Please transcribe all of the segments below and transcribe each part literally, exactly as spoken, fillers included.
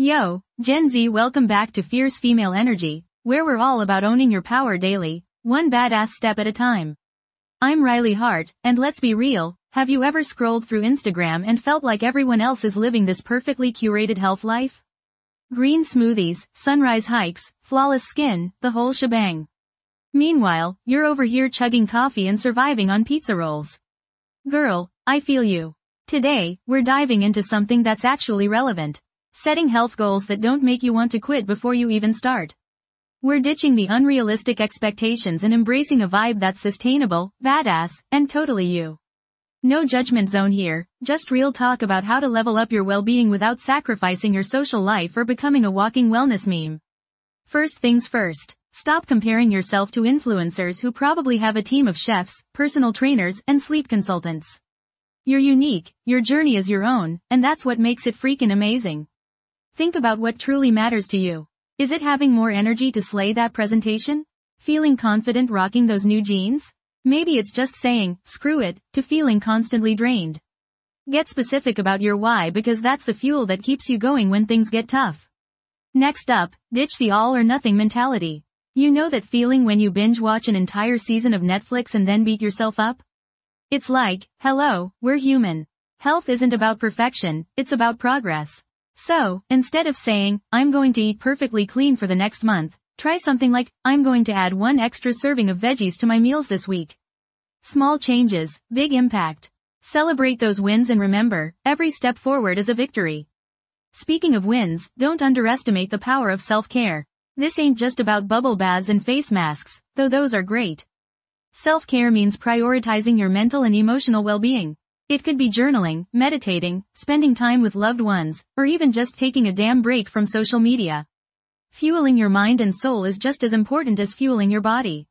Yo, Gen Z, welcome back to Fierce Female Energy, where we're all about owning your power daily, one badass step at a time. I'm Riley Hart, and let's be real, have you ever scrolled through Instagram and felt like everyone else is living this perfectly curated health life? Green smoothies, sunrise hikes, flawless skin, the whole shebang. Meanwhile, you're over here chugging coffee and surviving on pizza rolls. Girl, I feel you. Today, we're diving into something that's actually relevant. Setting health goals that don't make you want to quit before you even start. We're ditching the unrealistic expectations and embracing a vibe that's sustainable, badass, and totally you. No judgment zone here, just real talk about how to level up your well-being without sacrificing your social life or becoming a walking wellness meme. First things first, stop comparing yourself to influencers who probably have a team of chefs, personal trainers, and sleep consultants. You're unique, your journey is your own, and that's what makes it freaking amazing. Think about what truly matters to you. Is it having more energy to slay that presentation? Feeling confident rocking those new jeans? Maybe it's just saying, screw it, to feeling constantly drained. Get specific about your why because that's the fuel that keeps you going when things get tough. Next up, ditch the all or nothing mentality. You know that feeling when you binge watch an entire season of Netflix and then beat yourself up? It's like, hello, we're human. Health isn't about perfection, it's about progress. So, instead of saying, I'm going to eat perfectly clean for the next month, try something like, I'm going to add one extra serving of veggies to my meals this week. Small changes, big impact. Celebrate those wins and remember, every step forward is a victory. Speaking of wins, don't underestimate the power of self-care. This ain't just about bubble baths and face masks, though those are great. Self-care means prioritizing your mental and emotional well-being. It could be journaling, meditating, spending time with loved ones, or even just taking a damn break from social media. Fueling your mind and soul is just as important as fueling your body.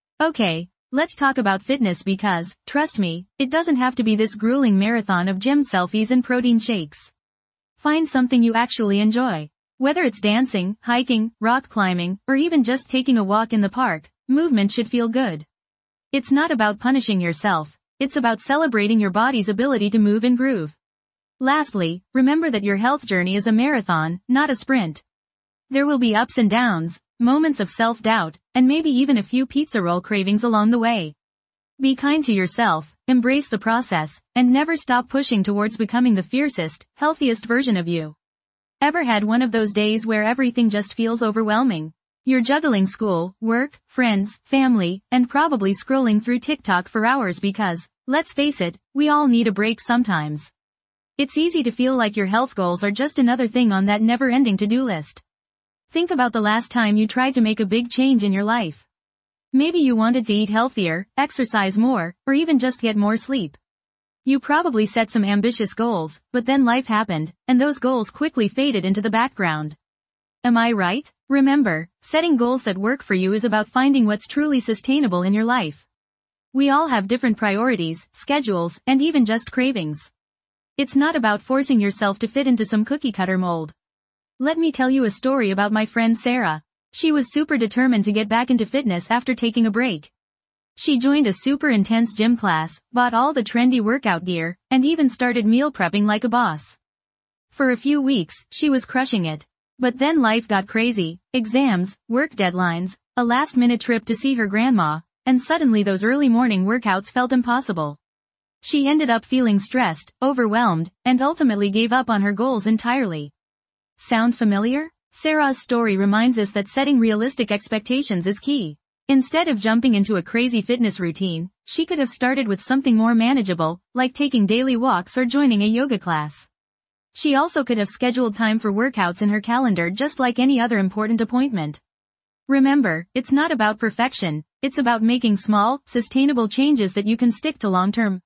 Okay, let's talk about fitness because, trust me, it doesn't have to be this grueling marathon of gym selfies and protein shakes. Find something you actually enjoy. Whether it's dancing, hiking, rock climbing, or even just taking a walk in the park, movement should feel good. It's not about punishing yourself. It's about celebrating your body's ability to move and groove. Lastly, remember that your health journey is a marathon, not a sprint. There will be ups and downs, moments of self-doubt, and maybe even a few pizza roll cravings along the way. Be kind to yourself, embrace the process, and never stop pushing towards becoming the fiercest, healthiest version of you. Ever had one of those days where everything just feels overwhelming? You're juggling school, work, friends, family, and probably scrolling through TikTok for hours because, let's face it, we all need a break sometimes. It's easy to feel like your health goals are just another thing on that never-ending to-do list. Think about the last time you tried to make a big change in your life. Maybe you wanted to eat healthier, exercise more, or even just get more sleep. You probably set some ambitious goals, but then life happened, and those goals quickly faded into the background. Am I right? Remember, setting goals that work for you is about finding what's truly sustainable in your life. We all have different priorities, schedules, and even just cravings. It's not about forcing yourself to fit into some cookie-cutter mold. Let me tell you a story about my friend Sarah. She was super determined to get back into fitness after taking a break. She joined a super intense gym class, bought all the trendy workout gear, and even started meal prepping like a boss. For a few weeks, she was crushing it. But then life got crazy, exams, work deadlines, a last-minute trip to see her grandma, and suddenly those early morning workouts felt impossible. She ended up feeling stressed, overwhelmed, and ultimately gave up on her goals entirely. Sound familiar? Sarah's story reminds us that setting realistic expectations is key. Instead of jumping into a crazy fitness routine, she could have started with something more manageable, like taking daily walks or joining a yoga class. She also could have scheduled time for workouts in her calendar just like any other important appointment. Remember, it's not about perfection, it's about making small, sustainable changes that you can stick to long term.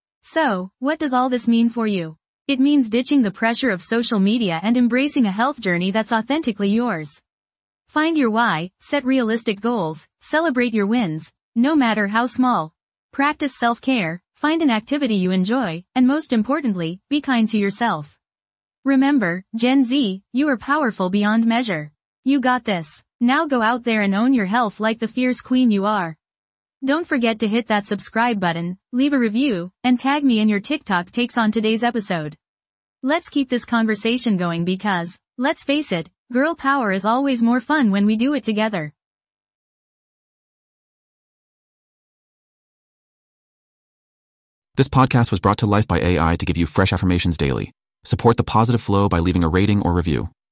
So, what does all this mean for you? It means ditching the pressure of social media and embracing a health journey that's authentically yours. Find your why, set realistic goals, celebrate your wins, no matter how small. Practice self-care, find an activity you enjoy, and most importantly, be kind to yourself. Remember, Gen Z, you are powerful beyond measure. You got this. Now go out there and own your health like the fierce queen you are. Don't forget to hit that subscribe button, leave a review, and tag me in your TikTok takes on today's episode. Let's keep this conversation going because Let's face it, girl power is always more fun when we do it together. This podcast was brought to life by A I to give you fresh affirmations daily. Support the positive flow by leaving a rating or review.